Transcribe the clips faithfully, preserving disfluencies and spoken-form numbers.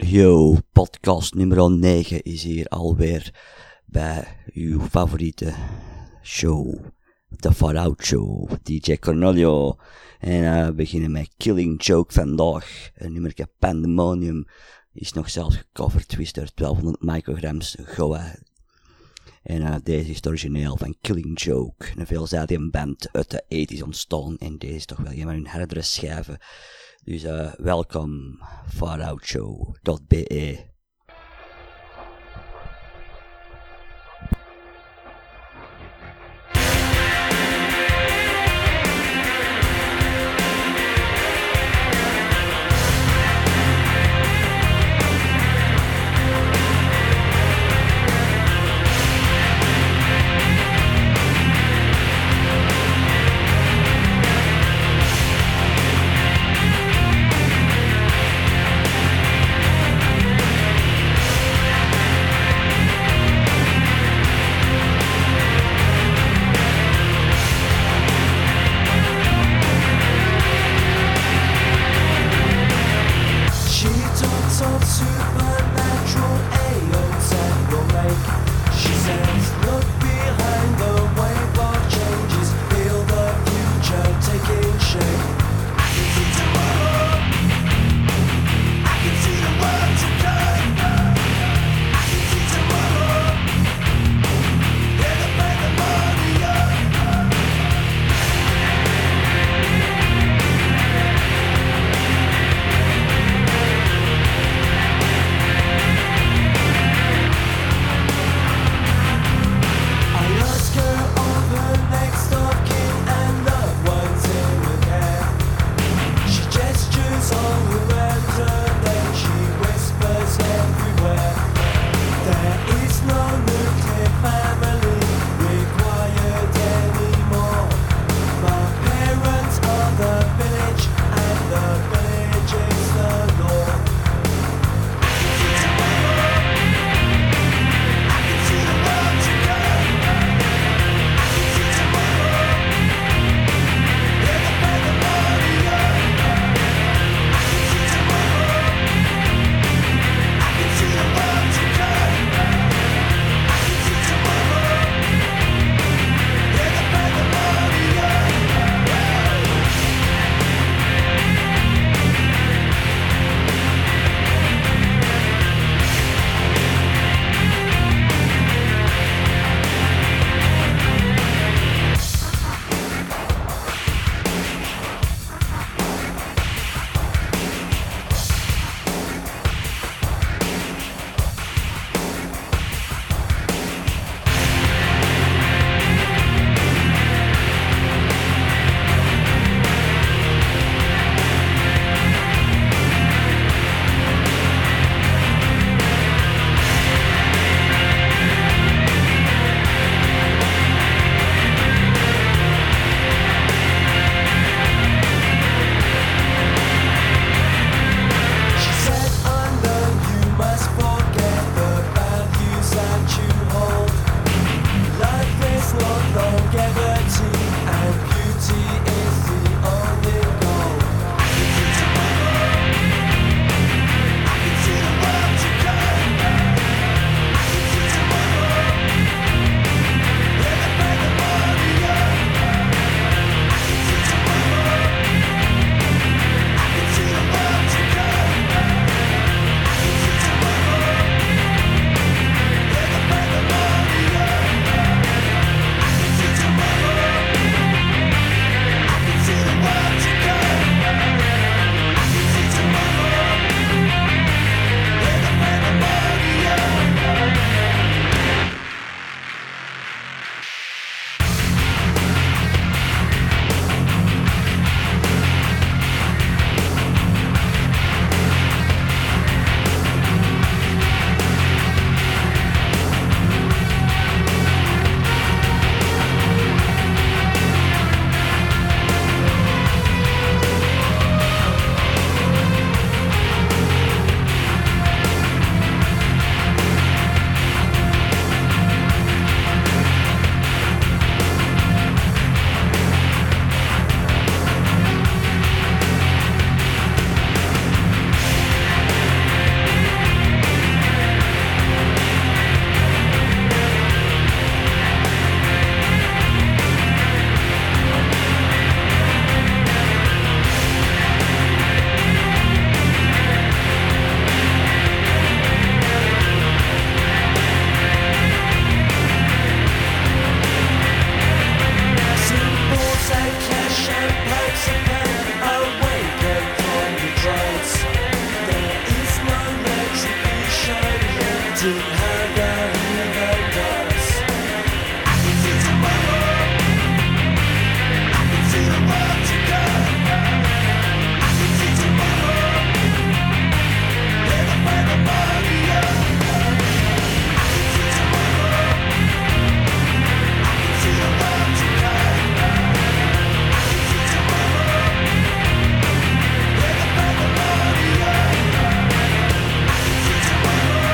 Yo, podcast nummer negen is hier alweer bij uw favoriete show, de Far Out Show, D J Cornelio. En uh, we beginnen met Killing Joke vandaag. Een nummerke Pandemonium is nog zelfs gecoverd, Twister, twaalfhonderd micrograms Goa. En uh, deze is het origineel van Killing Joke, een veelzijdige band uit de tachtiger ontstaan. En deze is toch wel een van hun herdere schijven. Dus uh, welkom, faroutshow dot b e. didn't hurt her, he hurt us. I can see tomorrow, I can see the world to come. I can see tomorrow, never find the money up. I can see tomorrow, I can see the world to come. I can see tomorrow, never find the money up. I can see tomorrow,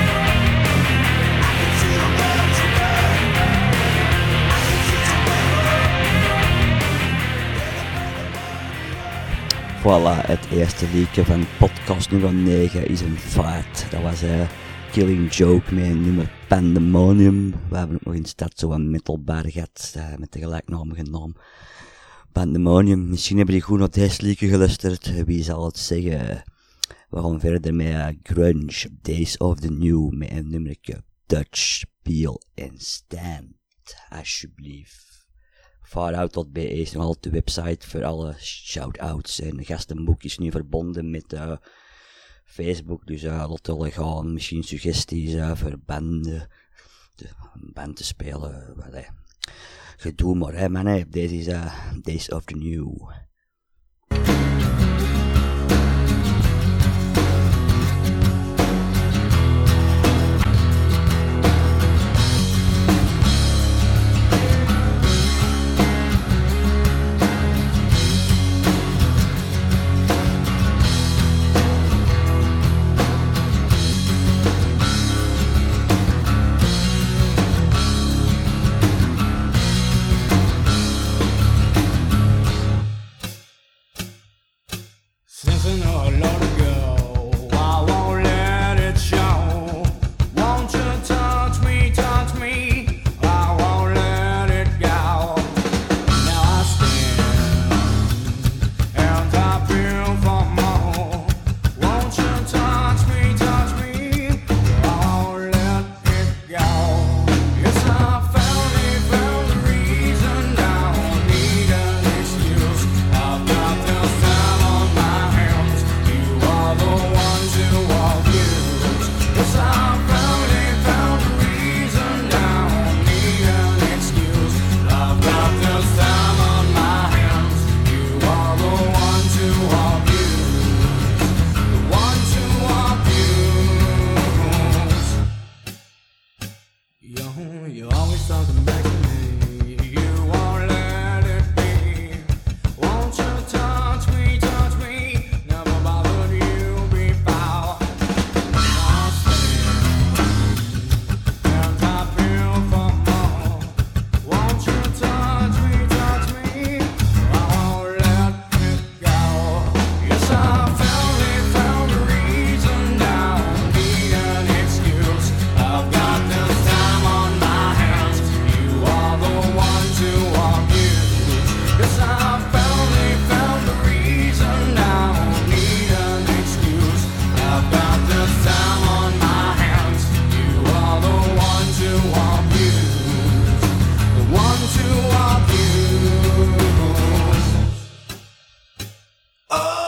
I can see the world to come. I can see tomorrow, never find the money up. Voilà, het eerste liedje van podcast nummer negen is een feit. Dat was uh, Killing Joke met een nummer Pandemonium. We hebben ook nog in de stad zo'n metalbar gehad uh, met de gelijknamige naam. Pandemonium. Misschien hebben die goed naar deze liedje geluisterd. Wie zal het zeggen? We gaan verder met uh, Grunge, Days of the New, met een nummertje Dutch, Peel en Stand. Alsjeblieft. Farout dot b e is nog altijd de website voor alle shout-outs en gastenboekjes nu verbonden met uh, Facebook, dus uh, laten we gaan, misschien suggesties uh, voor banden, de, een band te spelen, wel, hey. Gedoe maar, hè man, hey. Deze is uh, Days of the New. Since I know a lot ago, I won't let it show. Won't you touch me, touch me? I won't let it go. Now I stand and I feel for more. Won't you touch me, touch me? I won't let it go. Yes, I found it, found the reason. I don't need an excuse. I've got this time on my hands. You are the ones who abuse. Yes, I found it, found the reason. I don't need an excuse. I've got this time on my hands. You are the ones who abuse. The ones who abuse. You, you always talking back to me. You won't let it be. Won't you touch me, touch me? Never bothered you before. I stand and I feel for more. Won't you touch me, touch me? I won't let it go. Yes, I found it, found a reason. I don't need an excuse. I've got this time on my hands. You are the ones who abuse. Yes, I found it, found a reason. I don't need an excuse. I've got this time on my hands. You are the ones who abuse. The ones who abuse. Oh!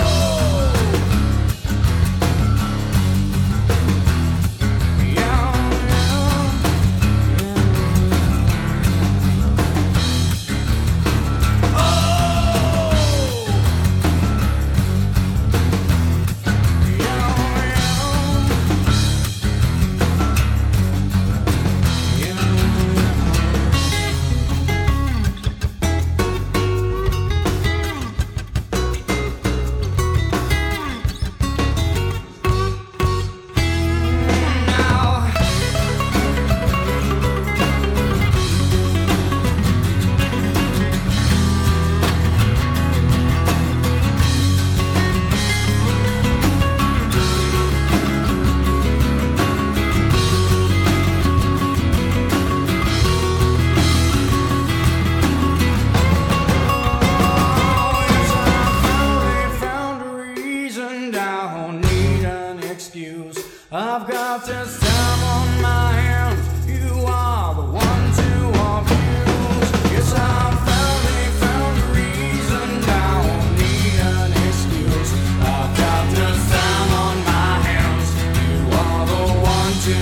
I've got this time on my hands. You are the one to abuse. Yes, I finally found a reason. I don't need an excuse. I've got this time on my hands. You are the one to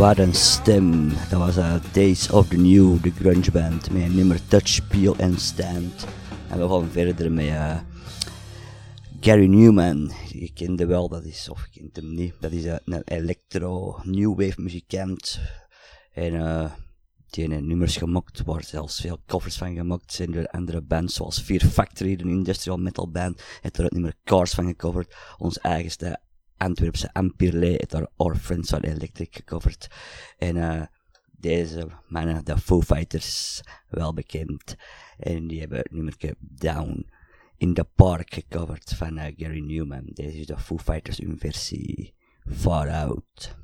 Wat een stem. Dat was uh, Days of the New, de grunge band, met een nummer Touch, Peel and Stand. En we gaan verder met uh, Gary Newman. Je kende wel, dat is, of je kent hem niet, dat is uh, een electro, new wave muzikant. En uh, die heeft nummers gemaakt, waar zelfs veel covers van gemaakt zijn door andere bands, zoals Fear Factory, een industrial metal band, heeft er het nummer Cars van gecoverd. Ons eigenste Antwerpse Ampirle heeft daar Our Friends on Electric gecoverd. En uh, deze mannen, de Foo Fighters, wel bekend. En die hebben het nummerke Down in the Park gecoverd van uh, Gary Newman. Deze is de Foo Fighters in versie Far Out.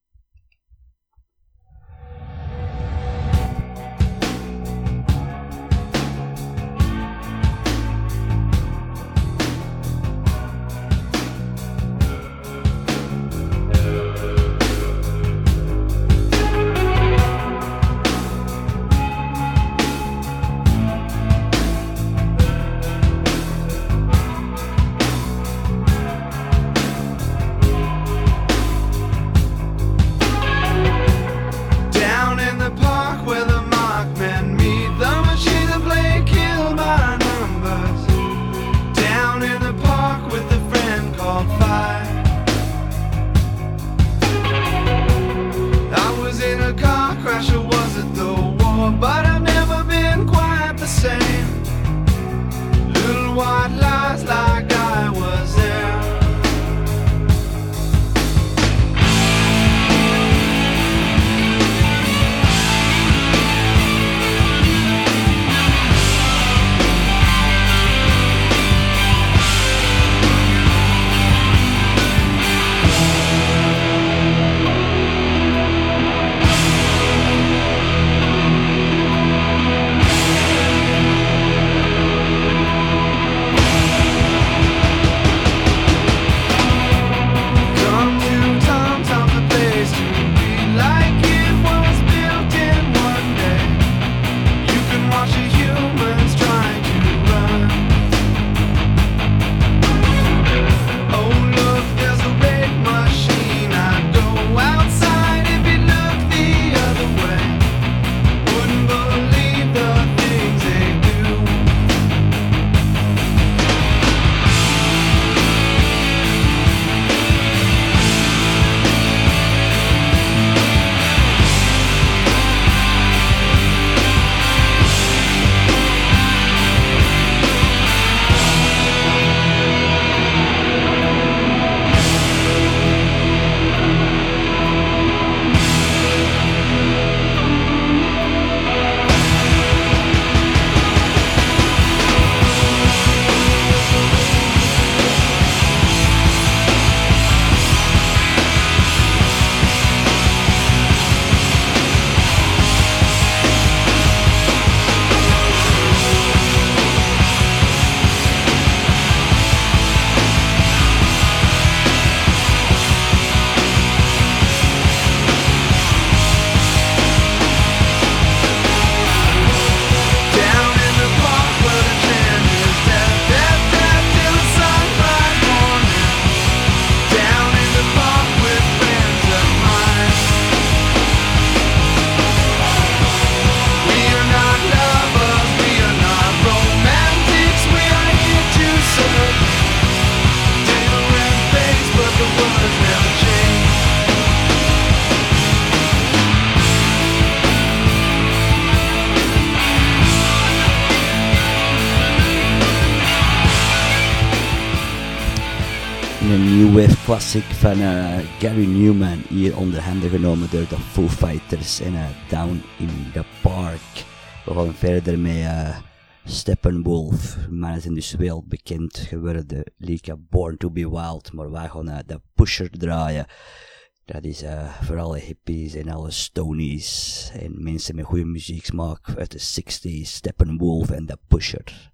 Classic van uh, Gary Newman, hier onder handen genomen door de Foo Fighters en uh, Down in the Park. We gaan verder met uh, Steppenwolf. Mannen zijn dus wel bekend geworden, like Born to be Wild, maar wij gaan uh, de Pusher draaien. Dat is uh, voor alle hippies en alle stonies en mensen met goede muzieksmaak uit de zestig's. Steppenwolf en de Pusher.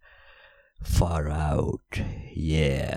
Far Out, yeah.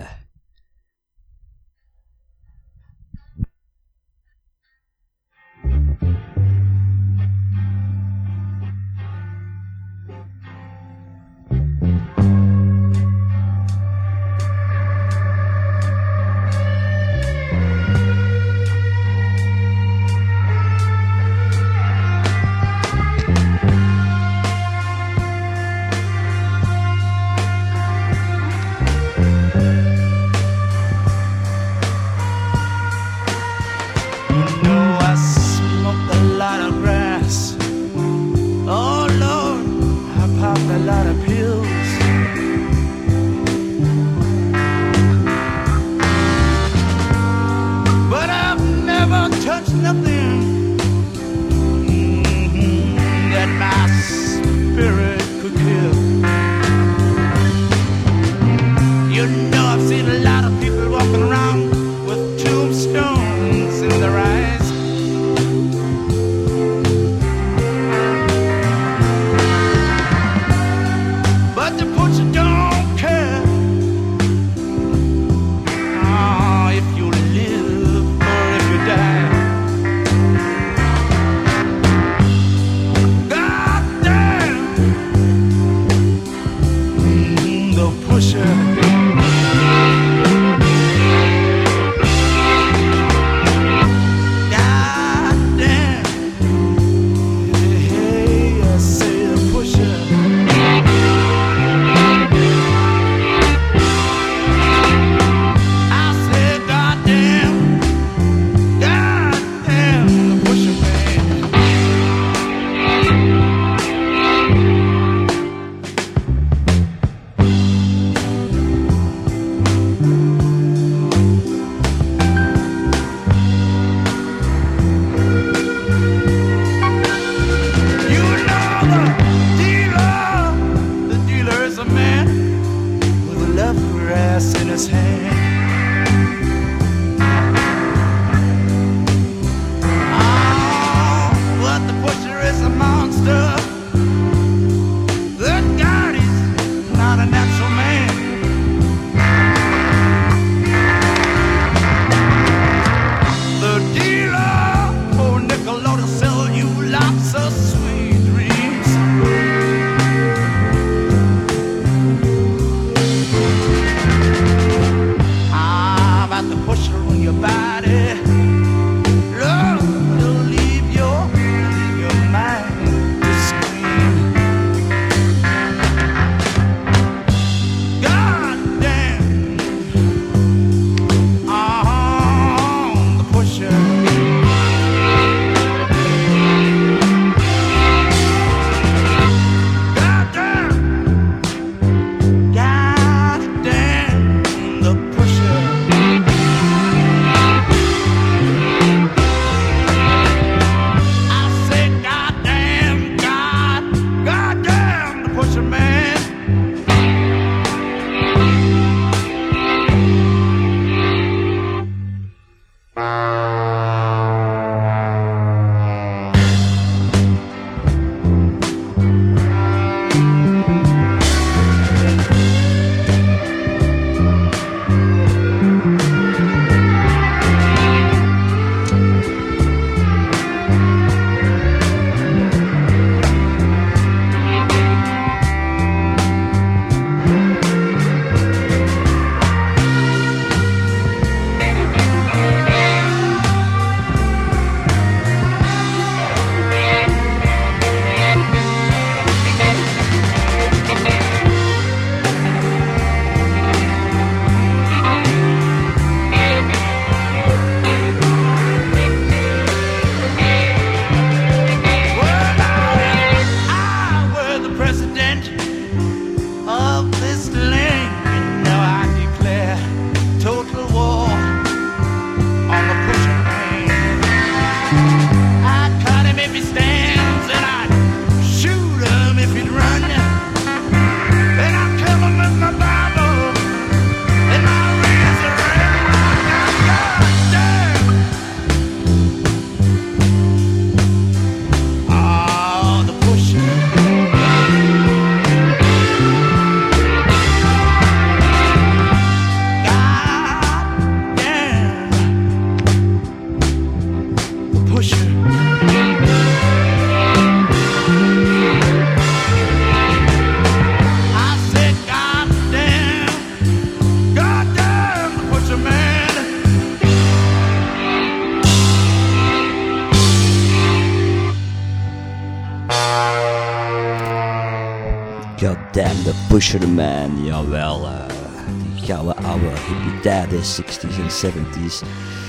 Damn the Pusher Man, jawel. Uh, die gouden oude hippie tijden, sixties en seventies.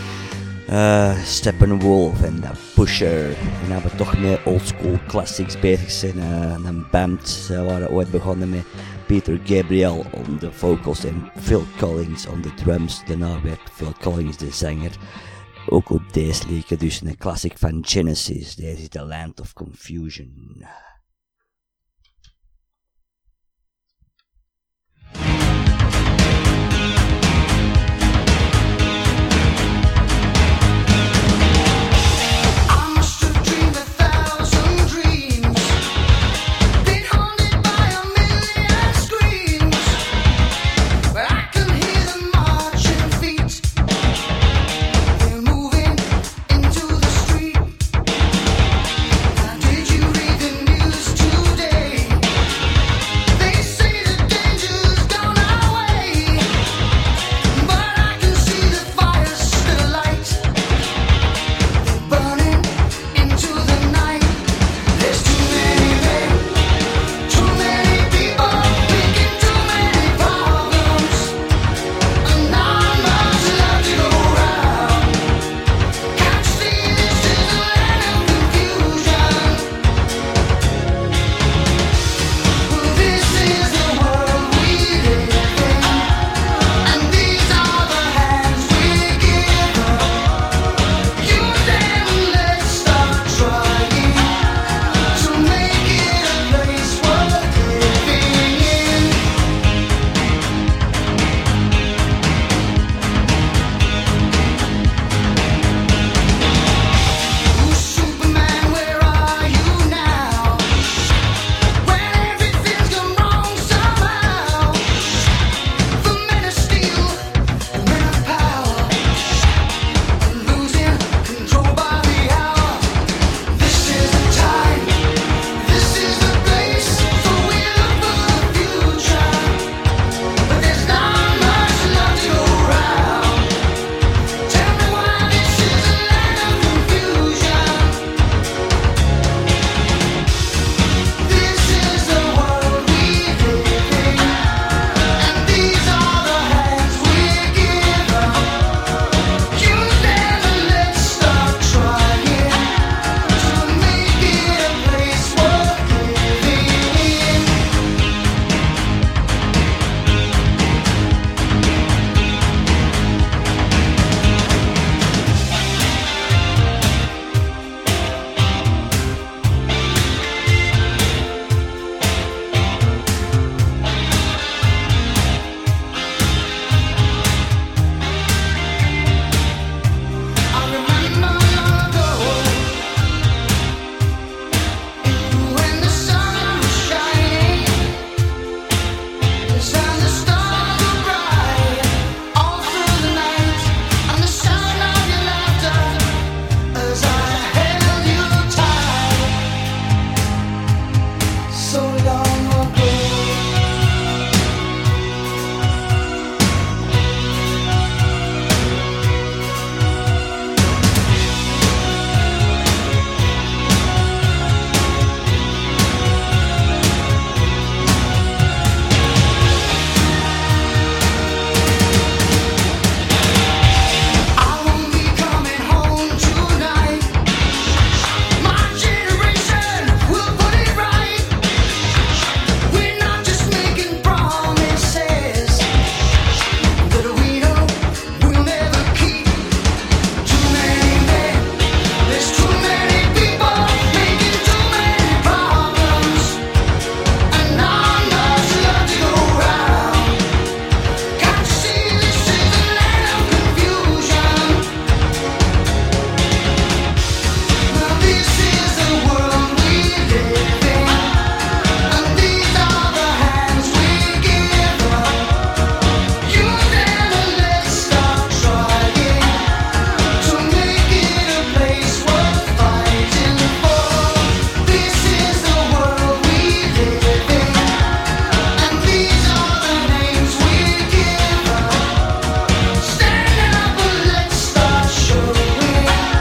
Uh, Steppenwolf en uh, Pusher. En dat we toch met oldschool classics bezig zijn. Uh, een band, ze waren ooit begonnen met Peter Gabriel on de vocals en Phil Collins on de drums. Daarna werd Phil Collins de zanger. Ook op deze leken, dus een classic van Genesis. Deze is The Land of Confusion.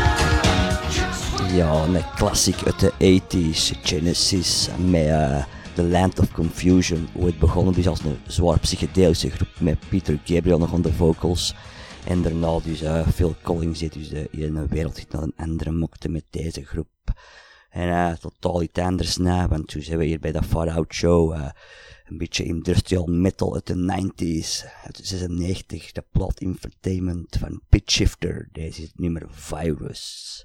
Ja, een classic uit de eighties, Genesis, met uh, The Land of Confusion, ooit begonnen dus als een zwaar psychedelische groep met Peter Gabriel nog aan de vocals. En daarna dus uh, Phil Collins die dus de ene wereldhit naar een andere mokte met deze groep. En uh, totaal iets anders na, want toen zijn we hier bij de Far Out Show. Uh, een beetje industrial metal uit de nineties, uit de zesennegentig, de Plot Infotainment van Pitch Shifter. Deze is het nummer Virus.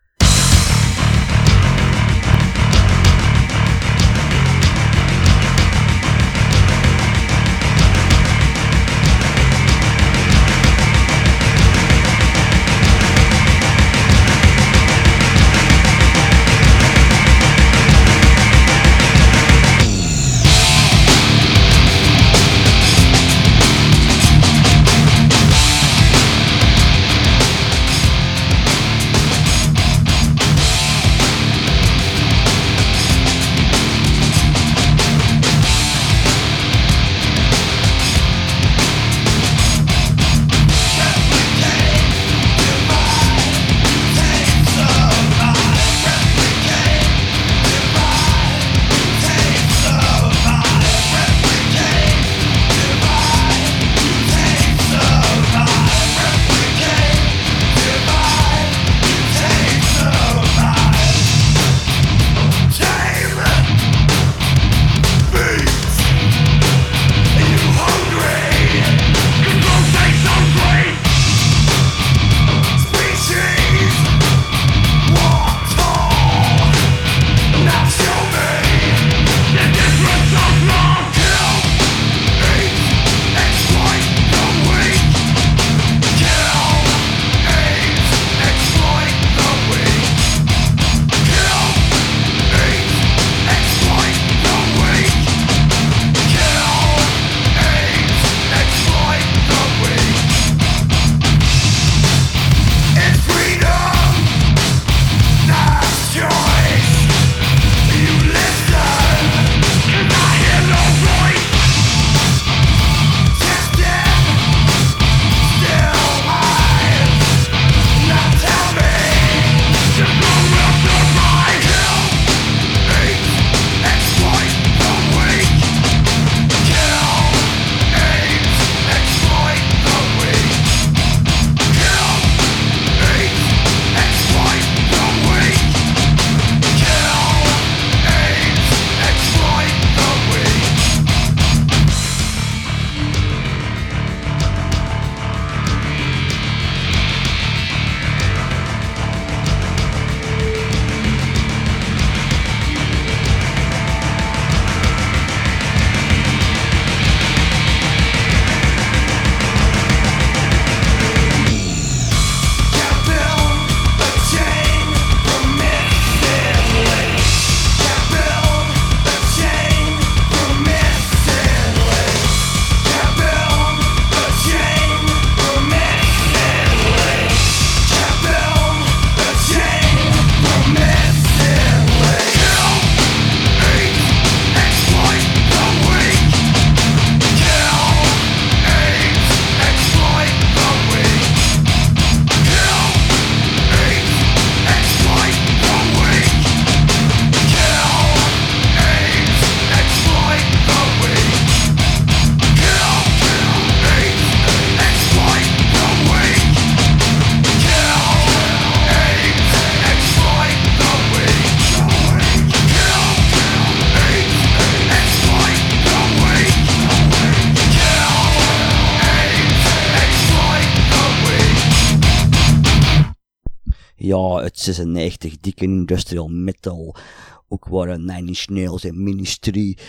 Ja, uit zesennegentig, dikke industrial metal. Ook waar Nine Inch Nails en Ministry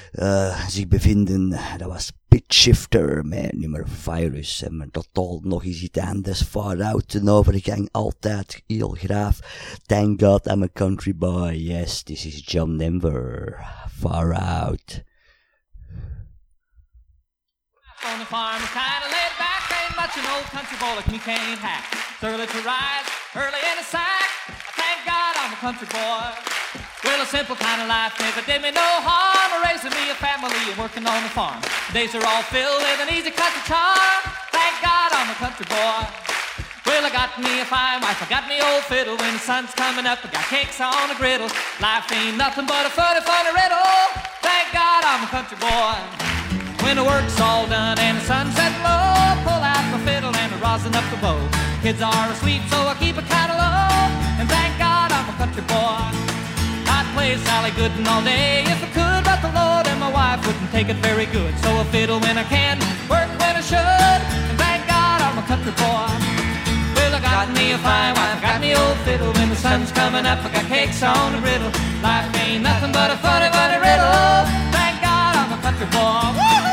uh, zich bevinden. Dat was Pitch Shifter met nummer Virus. En met totaal nog eens iets anders. Far Out, een overgang, altijd heel graaf. Thank God I'm a country boy. Yes, this is John Denver. Far Out. On the farm, kind of laid back, ain't much an old country boy like me can't hack. It's early to rise, early in the sack. Thank God I'm a country boy. Well, a simple kind of life never did me no harm. Raising me a family and working on the farm. Days are all filled with an easy country charm. Thank God I'm a country boy. Well, I got me a fine wife, I got me old fiddle. When the sun's coming up, I got cakes on the griddle. Life ain't nothing but a funny, funny riddle. Thank God I'm a country boy. When the work's all done and the sun's setting low, pull out my fiddle and rosin up the bow. Kids are asleep, so I keep it kinda low, and thank God I'm a country boy. I'd play Sally Gooden all day if I could, but the Lord and my wife wouldn't take it very good. So I fiddle when I can, work when I should, and thank God I'm a country boy. Well, I got me a fine wife, I got me old fiddle. When the sun's coming up, I got cakes on the griddle. Life ain't nothing but a funny, funny riddle. Thank God I'm a country boy. Woo-hoo!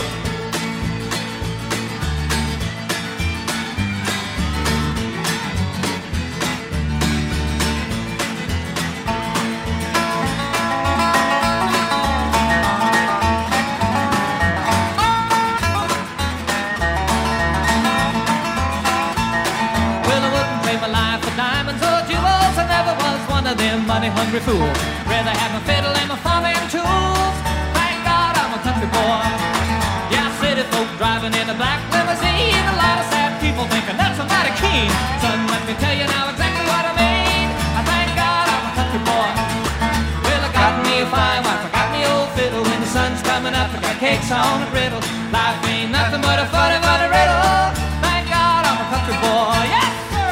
Them money-hungry fools rather have my fiddle and my farming tools. Thank God I'm a country boy. Yeah, city folk driving in a black limousine. A lot of sad people thinking that's a mighty keen. Son, let me tell you now exactly what I mean. I thank God I'm a country boy. Well, I got me a fine wife, I got me old fiddle. When the sun's coming up, I got cakes on the griddle. Life ain't nothing but a funny, funny riddle. Thank God I'm a country boy. Yeah.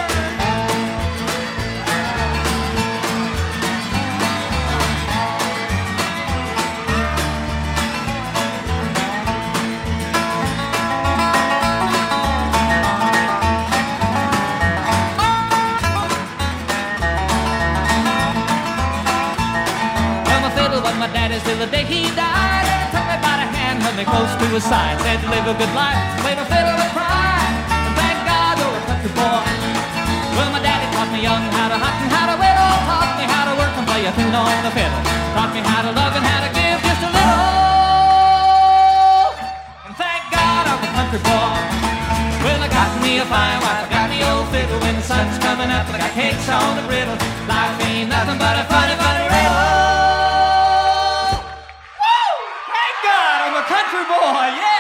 Till the day he died, and took me by the hand, held me close to his side, said to live a good life, play my fiddle and cry, and thank God you're a country boy. Well, my daddy taught me young how to hunt and how to whittle, taught me how to work and play a tune on the fiddle, taught me how to love and how to give just a little, and thank God I'm a country boy. Well, I got me a fine wife, I got me old fiddle. When the sun's coming up, I got cakes on the griddle. Life ain't nothing but a funny, funny riddle. Country boy, yeah!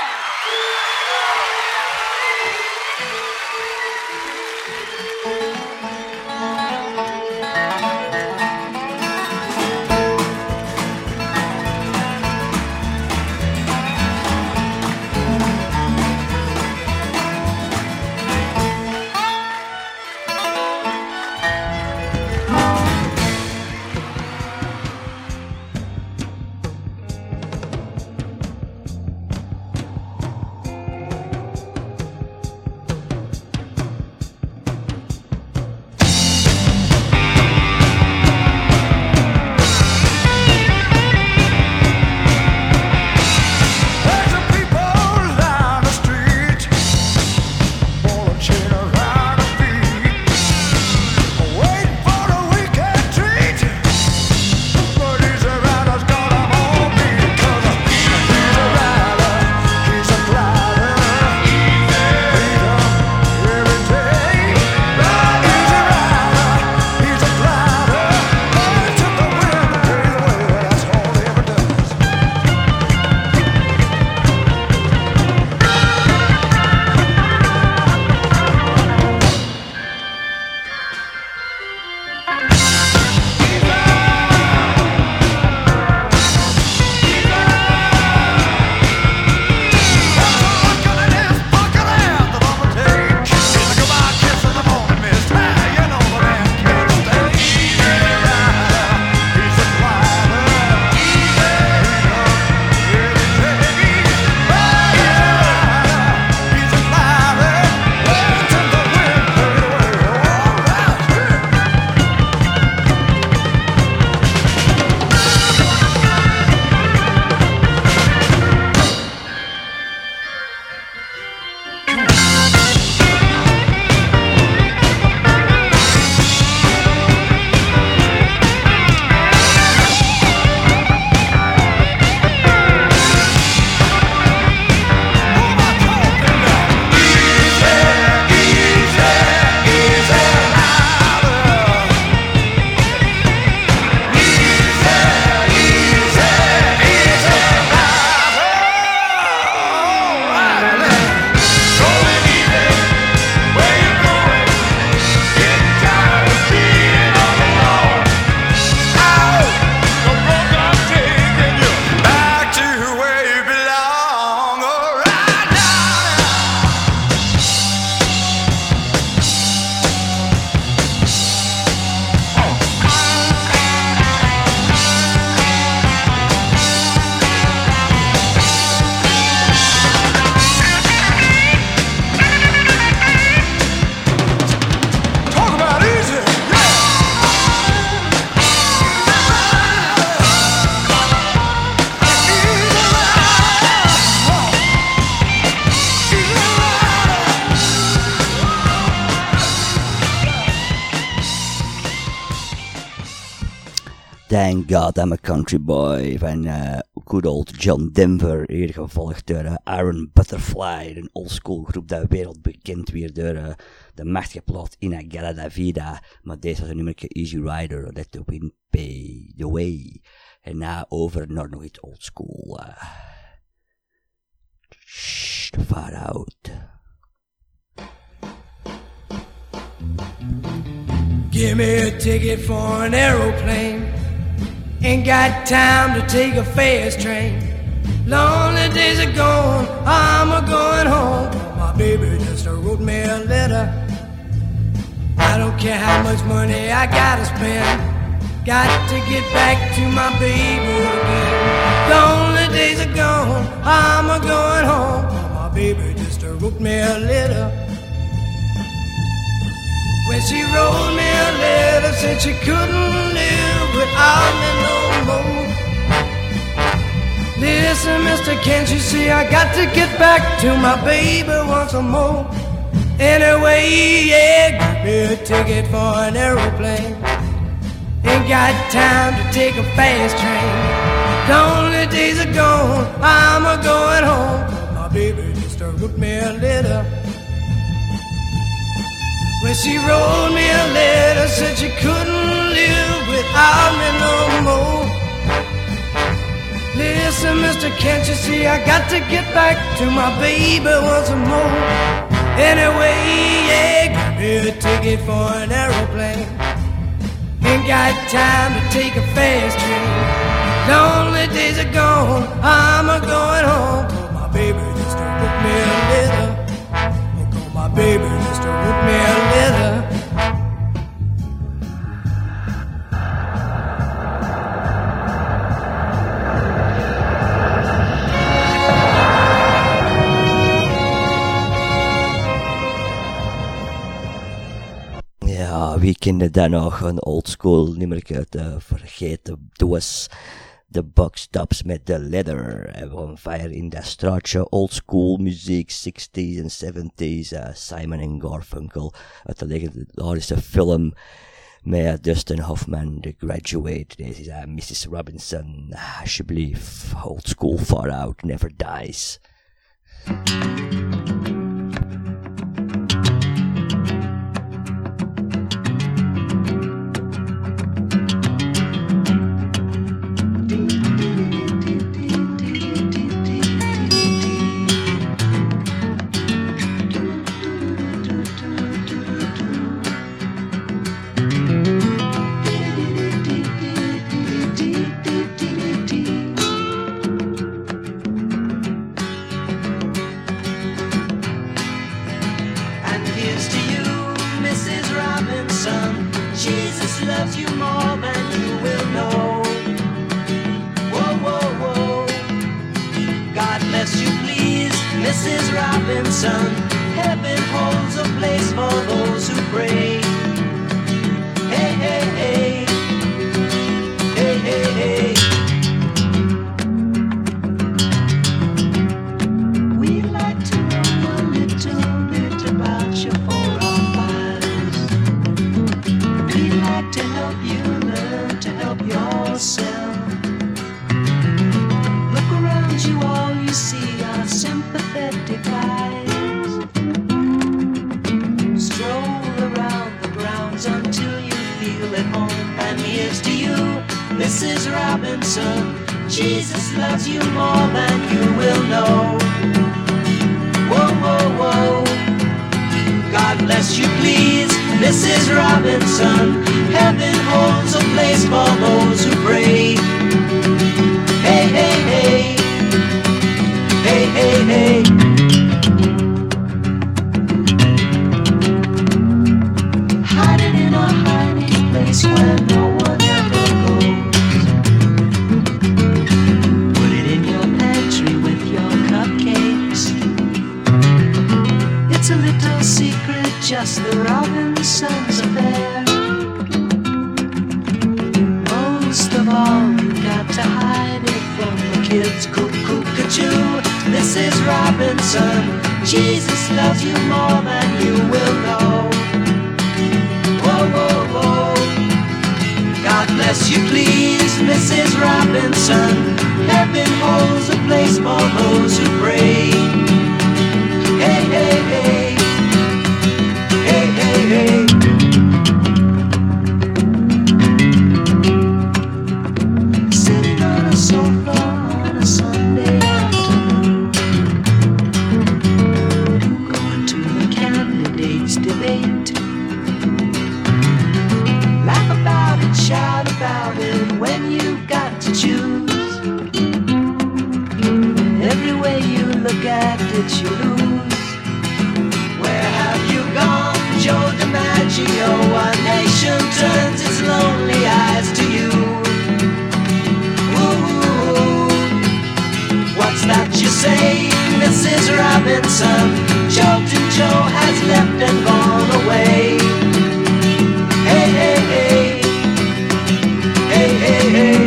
Thank God I'm a Country Boy van uh, good old John Denver, hier gevolgd door uh, Iron Butterfly, een oldschool groep dat wereldbekend weer door uh, de machtige plot In Agara da Vida, maar deze was een nummerke Easy Rider, Let the Wind Pay the Way. En na over naar nog iets oldschool. Uh, shh, far out. Give me a ticket for an aeroplane. Ain't got time to take a fast train. Lonely days are gone, I'm a going home. My baby just wrote me a letter. I don't care how much money I gotta spend. Got to get back to my baby again. Lonely days are gone, I'm a going home. My baby just wrote me a letter. When she wrote me a letter, said she couldn't live without me no more. Listen, mister, can't you see I got to get back to my baby once more? Anyway, yeah, give me a ticket for an aeroplane. Ain't got time to take a fast train. Lonely days are gone, I'm a going home. My baby just wrote me a letter. When she wrote me a letter, said she couldn't live without me no more. Listen, mister, can't you see I got to get back to my baby once more? Anyway, yeah, give me a ticket for an aeroplane. Ain't got time to take a fast train. Lonely days are gone, I'm a going home. Oh, my baby just wrote me a letter. Oh, my baby just wrote me a letter. Ja, wie kende dan nog een oldschool nummerke uit de vergeten doos? De Box Tops met de Leather. En we gaan fire in dat straatje oldschool muziek, sixties en seventies. Uh, Simon en Garfunkel uit de legendarische film met Dustin Hoffman, The Graduate. Deze is uh, missus Robinson. Uh, alsjeblieft, old school far out, never dies. bless you, please. Robinson. Heaven holds a place for those who pray. Hey, hey, hey. Hey, hey, hey. Sitting on a sofa on a Sunday afternoon, going to the candidates' debate. Laugh about it, shout about it when you've got to choose. Every way you look at it, you lose. Where have you gone, Joe DiMaggio? Our nation turns its lonely eyes to you. Ooh, what's that you say, Missus Robinson? Joltin' Joe has left and gone away. Hey, hey, hey. Hey, hey, hey.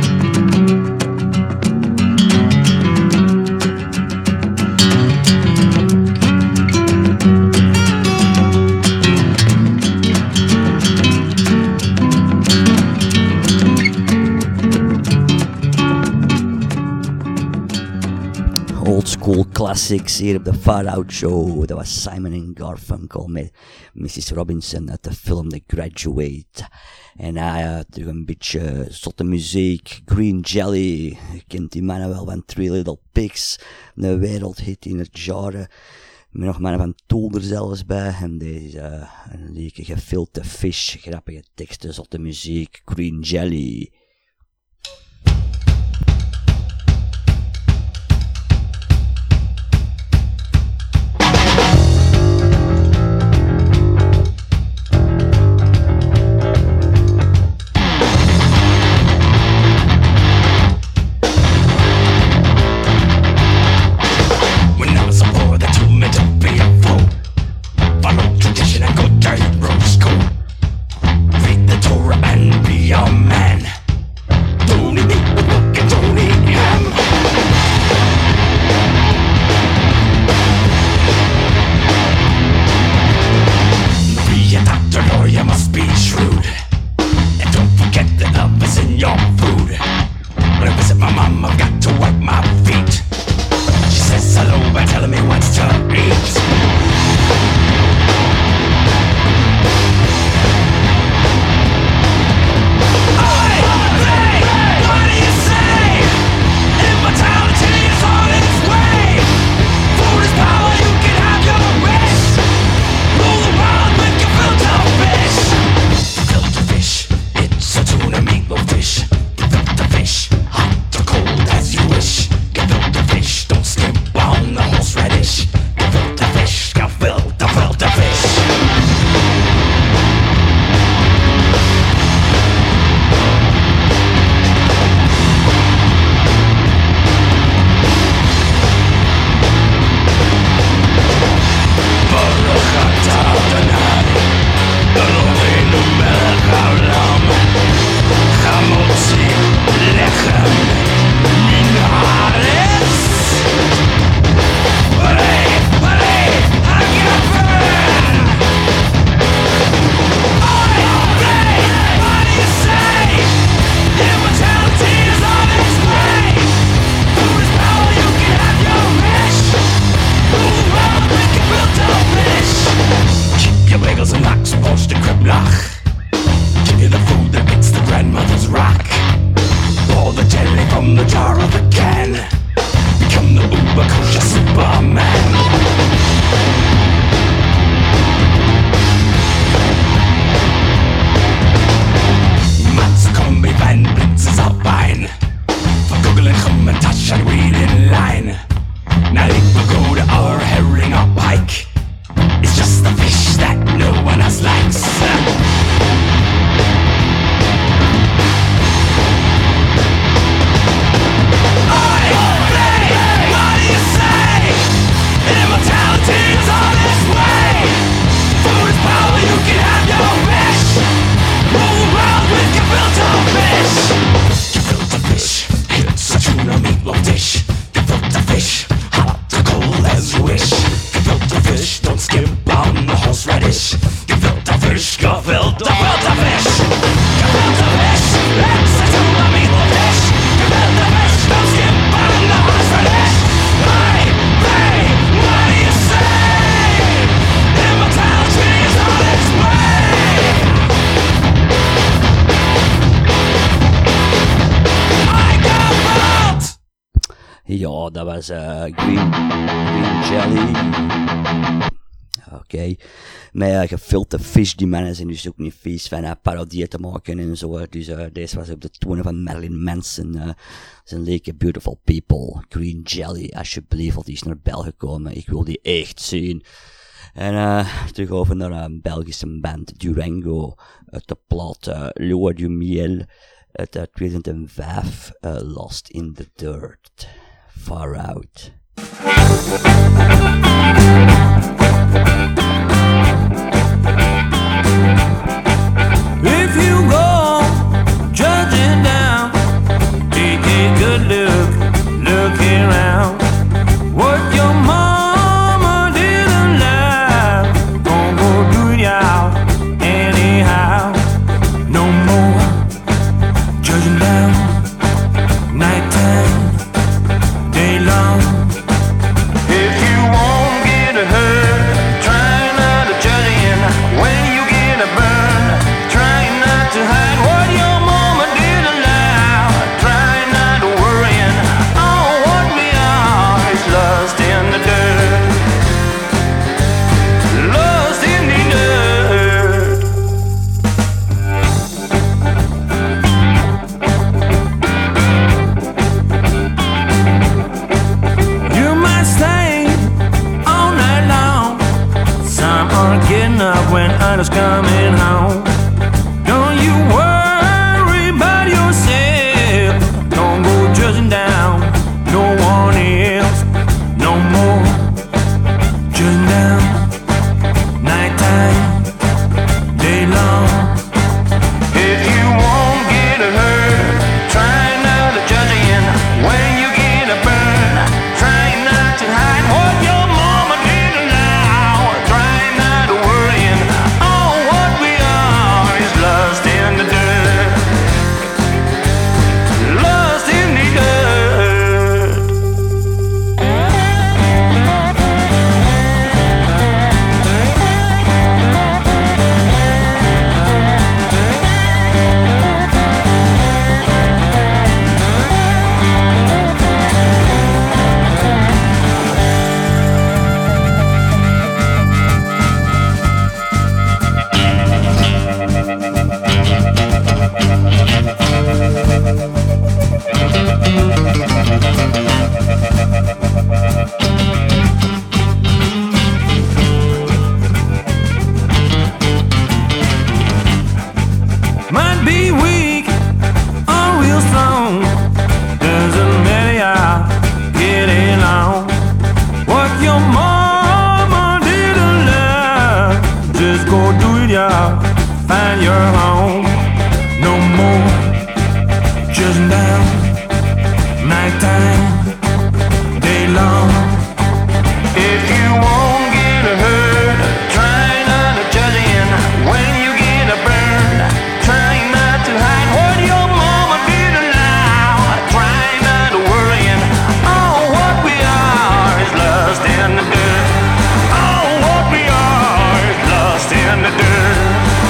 Old school classics hier op de Far Out Show. Dat was Simon en Garfunkel met missus Robinson uit de film The Graduate. En hij uh, terug een beetje zotte muziek. Green Jelly. Je kent die mannen wel van Three Little Pigs. Een wereldhit in het genre. Met nog mannen van Tool er zelfs bij. En deze uh, een liedje Gefilte Fish. Grappige teksten, zotte muziek. Green Jelly. Ja, dat was uh, Green, Green Jelly. Oké. Okay. Met uh, gefilte fish, die mannen zijn dus ook niet vies van uh, parodieën te maken en zo. Dus uh, deze was op de tonen van Marilyn Manson. Uh, zijn leken Beautiful People. Green Jelly, alsjeblieft, want die is naar België gekomen. Ik wil die echt zien. En uh, terug over naar een Belgische band, Durango. Uit de plaat uh, Loi du Miel. Uit uh, tweeduizend vijf, uh, Lost in the Dirt. Far Out. If you go judging down, take a good look, look around. What your mama didn't allow, don't go do it out anyhow. No more judging down, nighttime, day long. If you won't get hurt, try not to judge in. When you get a burn, try not to hide what your mama did allow. Try not to worry, oh, what we are is lost in the dirt. Lost in the dirt. You might stay all night long. Some are getting up when others coming home. Don't you worry about yourself. Don't go judging down no one else. No more judging down, nighttime, day long. If you won't get hurt, try not to judge in. When you get a burn, try not to hide what your mama did allow. Try not to worry, oh, what we are is lost in the dirt. Lost in the dirt. Might be weak or real strong, doesn't matter how get along. What your mama didn't learn, just go do it, y'all. Find your home. No more judging down, nighttime, day long. If you won't get hurt, try not to judge in. When you get a burn, try not to hide what your mama did allow. Try not to worry, oh, what we are is lost in the dirt. Oh, what we are is lost in the dirt.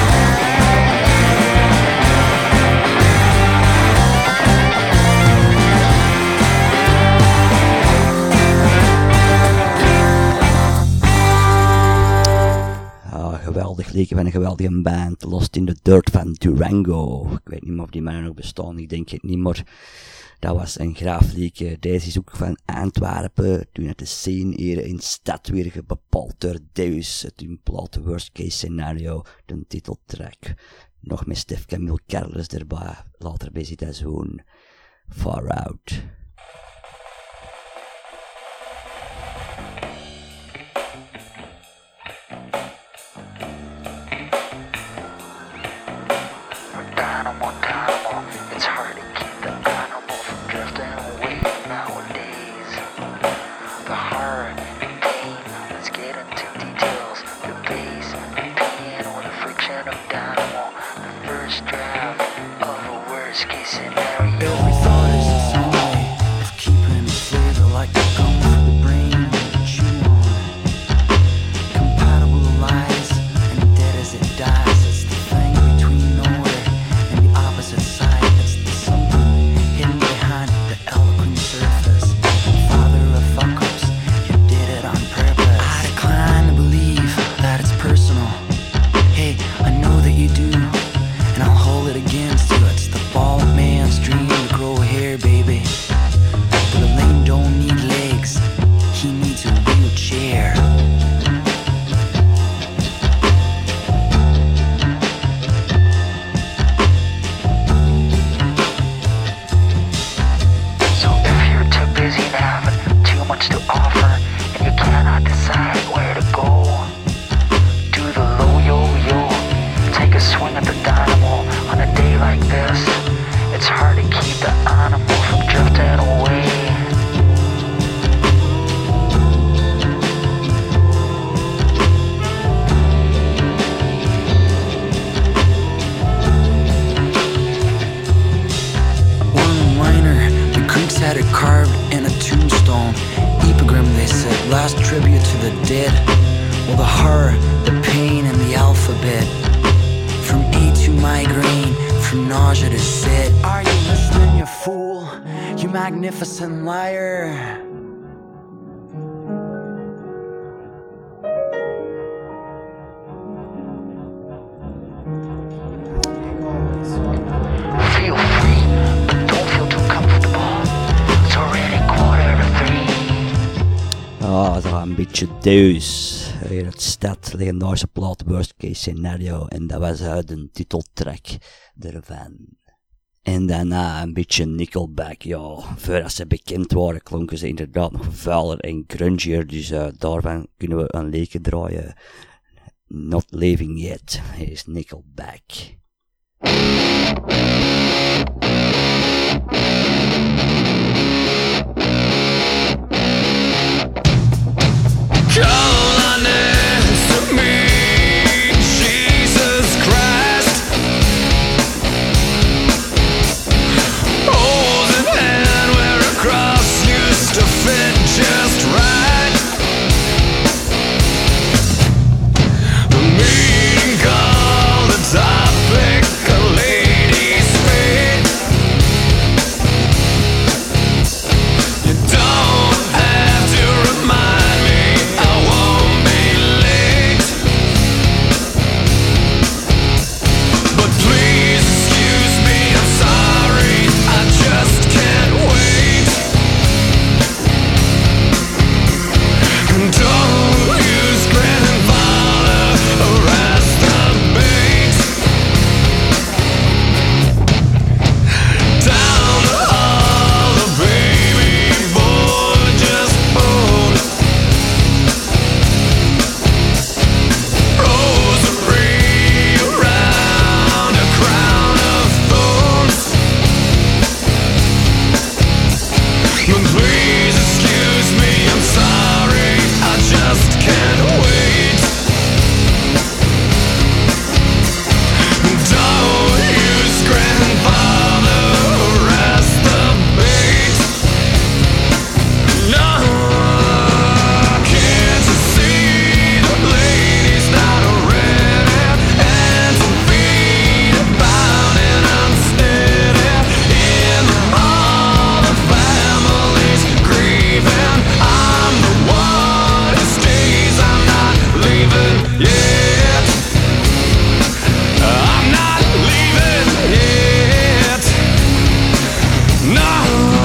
Ah, geweldig liedje van een geweldige band. Lost in the Dirt van Durango. Ik weet niet meer of die mannen nog bestaan, ik denk het niet meer. Dat was een graaf liedje. Deze is ook van Antwerpen. Toen het de scene hier in de stad weer bepaald door Deus. Het hun plaat Worst Case Scenario, de titeltrack. Nog met Stef Camille Carles erbij. Later bij zit hij zo'n Far Out. Animal, animal, it's hard to keep the animal from drifting away nowadays. The horror and pain, let's get into details. The bass, the piano, the friction of dynamo. The first draft of a worst case scenario. Every thought is a tsunami. bit. From E to migraine, from nausea to sit. Are you listening, you fool? You magnificent liar. Feel free, but don't feel too comfortable. It's already quarter to three. Ja, dat was een beetje Deus. Hier het stad, legendarische plaat Worst Case Scenario. En dat was uh, de titeltrack ervan. En daarna een beetje Nickelback, ja. Voordat ze bekend waren klonken ze inderdaad nog vuiler en grungier. Dus uh, daarvan kunnen we een leekje draaien. Not Living Yet. Hier is Nickelback. Just right. The meeting called the topic of ladies' feet. You don't have to remind me, I won't be late. But please excuse me, I'm sorry, I just can't wait. Don't use grandfather, arrest the bait. Down the hall, the baby boy just owned rosary around a crown of thorns. But please excuse me, I'm sorry, I just can't wait. Don't use grandfather, arrest the bait. No, can't you see the lady's not ready? And some feet about and unsteady. In the hall, the family's grieving. I'm the one who stays, I'm not leaving yet. I'm not leaving yet. No.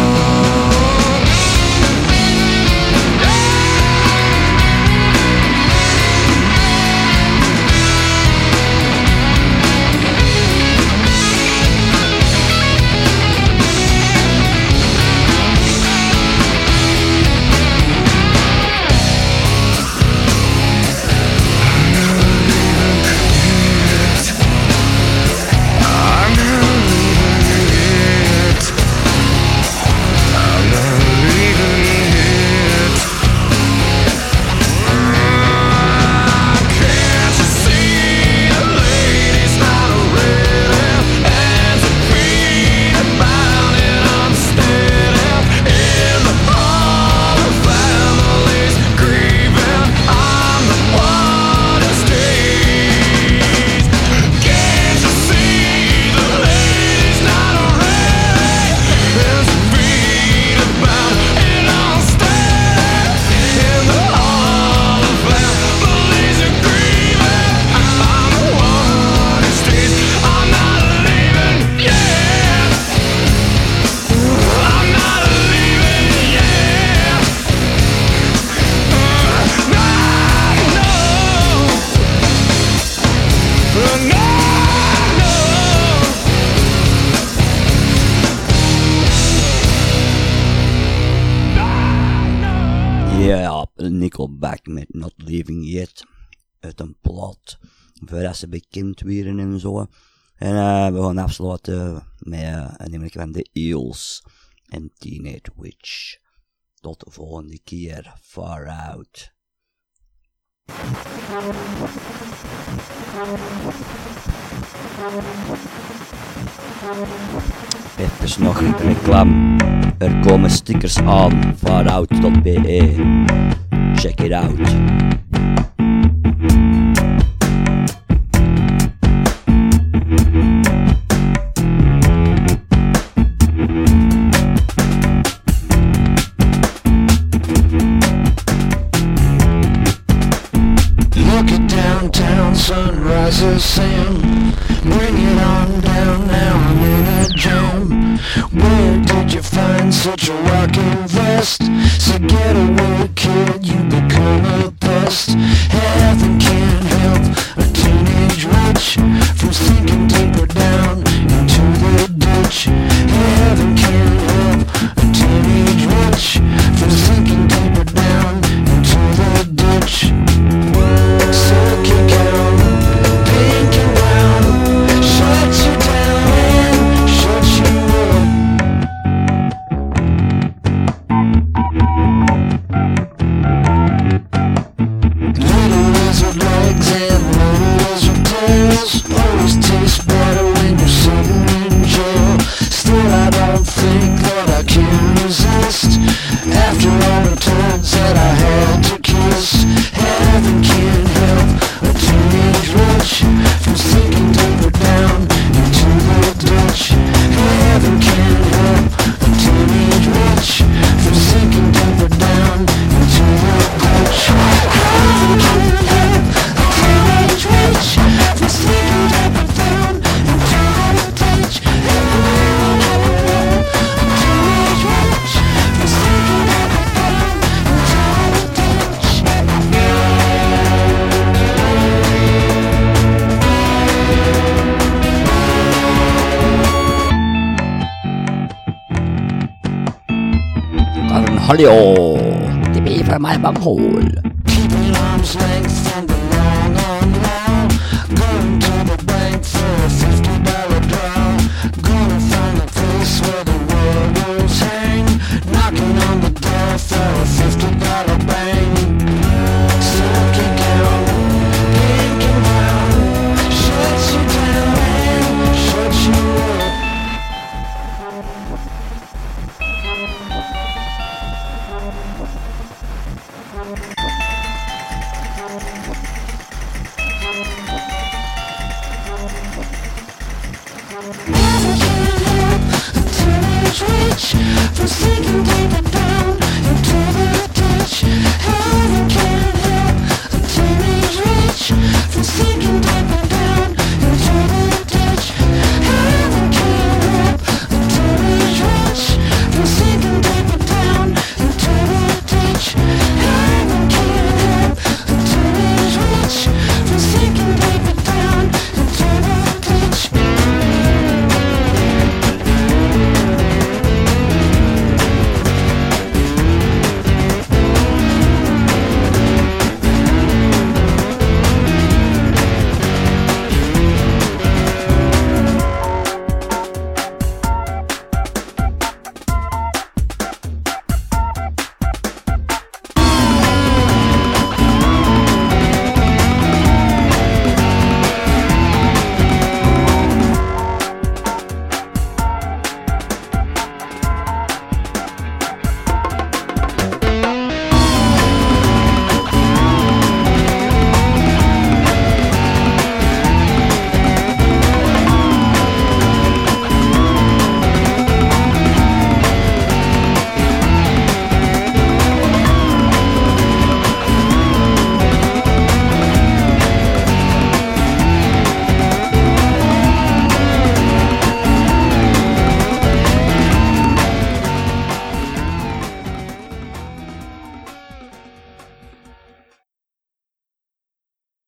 I'm not leaving yet. I'm not leaving yet. Can't you see the lady's not ready? And the feet about and unsteady. In the hall, the family's grieving. I'm the one who stays. Can't you see the lady's not ready? And the feet about and unsteady. In the hall, the family's grieving. I'm the one who stays. I'm not leaving yet. I'm not leaving yet. No, no, no, no. Ja, Nickelback met Not Leaving Yet. Uit een plaat. Voordat ze bekend werden en zo. En uh, we gaan afsluiten met uh, een nummer van The Eels en Teenage Witch. Tot de volgende keer. Far Out. Even nog een reclame. Er komen stickers aan. Farout dot b e. Check it out. the sand. Bring it on down, now I'm in a jam. Where did you find such a rockin' vest? So get away, kid, you become a pest. Heaven can't help a teenage witch from sinking deeper down into the ditch. Heaven can't help a teenage witch from sinking deeper down into the ditch. So kick out, pink and brown, shut you down and shut you up. Little lizard legs and little lizard tails always taste better when you're sitting in jail. Still I don't think that I can resist after all the times that I had to kiss. Heaven can't help a teenage witch from sinking deeper down into the ditch. Heaven can't help a teenage witch from sinking deeper down into the ditch. Heaven can't help a teenage witch from sinking deeper down into the ditch. Heaven can't help a teenage witch from sinking deeper down into the ditch. Carnholio, the me from my bunghole. Keeping arm's length from the long on wall. Going to the bank for a fifty dollar draw. Gonna find a place where the werewolves hang. Knocking on the door for a fifty dollar bang. So kick out, pink and brown, shut you down and shut you up. Never can help a teenage witch from sinking deeper down into